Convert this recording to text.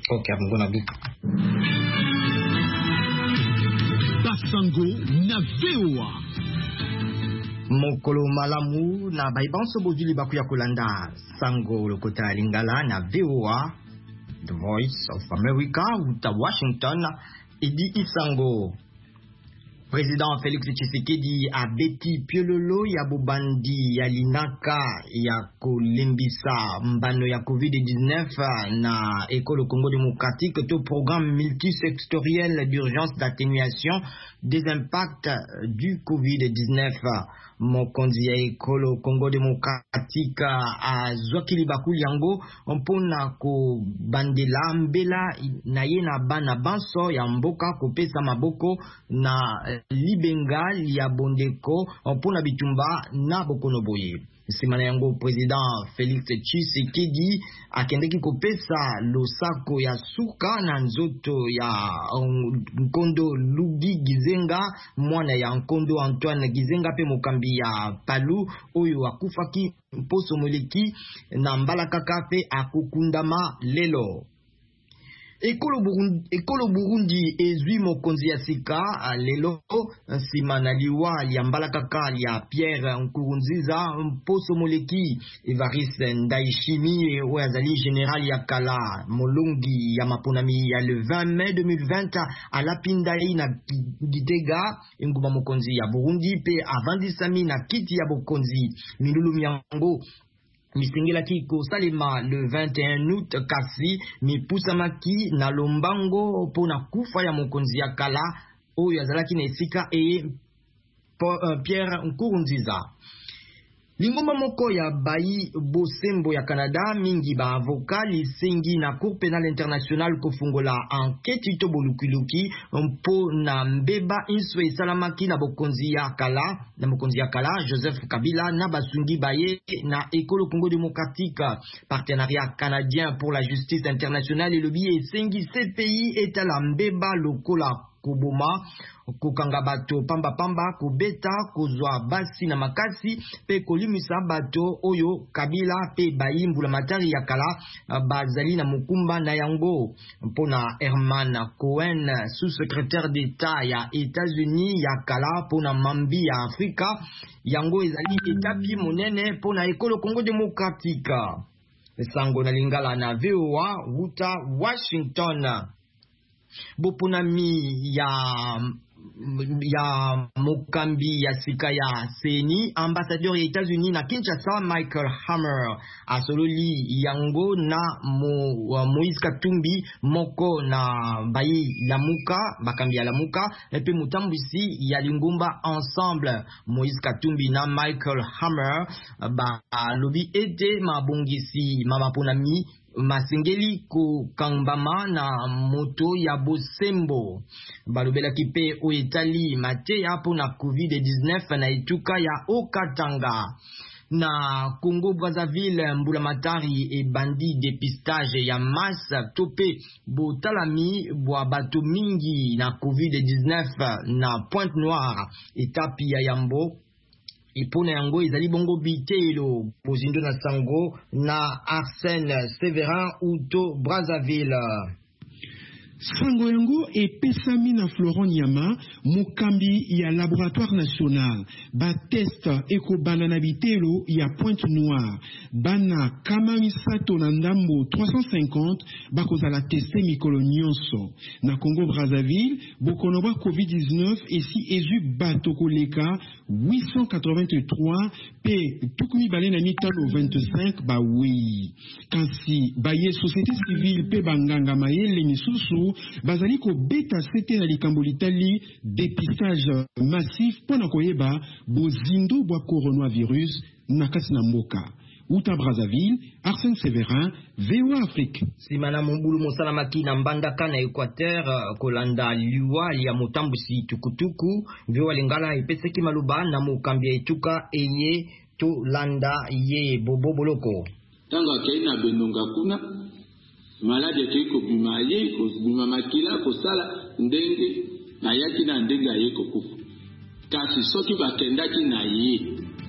Okay, I'm gonna do. Basango na VOA. Mokolo malamu na baibanso bozuli baku ya kolanda sango lokota lingala na VOA, The Voice of America, uta Washington, idi isango. Président Félix Tshisekedi a beti piololo ya bobandi ya linaka ya kolimbisa mbano ya COVID-19 na École Congo démocratique to programme multisectoriel d'urgence d'atténuation des impacts du COVID-19. Mokonzi ya École Congo démocratique a zwakili bakuli yango mpona ko bandela mbela na ye na bana banso ya mboka kopesa maboko na libenga ya bondeko mpona bitumba na bokono boye. Simana yango Président Félix Tshisekedi akendeki kopesa losako ya suka na nzoto ya Nkondo Lugi Gizenga, mwana ya Nkondo Antoine Gizenga pe mokambi ya Palu oyo akufaki mposo moleki na mbalakaka pe akukundama lelo. Ekolo Burundi ezwi mokonzi ya sika lelo nsima na liwa ya mbalakaka ya Pierre Nkurunziza mposo moleki Evariste Ndayishimiye oyo azali général ya kala molongi ya maponami ya le 20 mai 2020 alapindai na Gitega enguma mokonzi ya Burundi pe avandisami na kiti ya bokonzi milulu miango misengelaki kosalema le 21 août kasi mipusamaki na lombango pona kufa ya mokonzi ya kala oyo azalaki na esika Pierre Nkurunziza. Lingomba moko ya bayi bosembo ya Canada mingi ba avoka lisengi na Cour pénale internationale kofungola enquête to bolukiluki mpo na mbeba inso esalamaki na bokonzi ya kala Joseph Kabila na basungi baye na École Congo démocratique. Partenariat canadien pour la justice internationale et le biais esengi CPI etala mbeba lokola kuboma kukanga bato pamba kubeta kozwa basi na makasi pe kolimisa bato oyo Kabila pe bayimbula matari ya kala bazali na mukumba na yango. Mpona Herman Cohen, sous-secrétaire d'État ya États-Unis ya kala pona mambi ya Afrika yango ezali etapi monene pona École Congo démocratique. Sango na lingala na VOA uta Washington. Bopunami ya mokambi ya sika ya Seni, ambassadeur ya États-Unis na Kinshasa Michael Hammer asololi yango na Moïse Katumbi moko na bayi lamuka bakambi ya lamuka epe mutambisi ya lingumba ensemble. Moïse Katumbi na Michael Hammer ba lobi ete mabongisi mamaponami masengeli ko kambama na moto ya bosembo balobela kipe o Itali mate hapo na COVID-19 na ituka ya Okatanga. Na Congo Brazzaville mbula matari e bandi dépistage ya masse tope botalami bwa bato mingi na COVID-19 na Pointe-Noire etapi ya Yambo ipona yango ezali bongo bitelo pozindo na sango na Arsène Séverin uto Brazzaville. Sango yango epesami na Florent Nyama mokambi ya laboratoire national ba test ekobana na bitelo ya Pointe-Noire bana kama misato na ndambo 350 bakozala teste mikolo nyonso. Na Congo Brazzaville bokono ba COVID-19 esi ezu bato koleka 883 pe tukumi bale na mitano 25 ba wei kasi baye société civile pe banganga mayele misusu bazali ko beta sete na likambo litali dépistage massif pona koyeba bozindo bwa coronavirus na kasi na mboka. Uta Brazzaville, Arsène Séverin, VOA Afrique. Simana Mumbulu Mosalamaki na Mbandaka na Équateur kolanda liwa ya motambusi tukutuku VOA Lingala ipeseki maluba na mokambi ya ituka enye to landa ye bobo boloko. Tanga kaina benonga kuna maladi yako bimaye ko bimamakila ko sala ndenge na yaki na ndenge yeko kufu. Kasi soki bakendaki na ye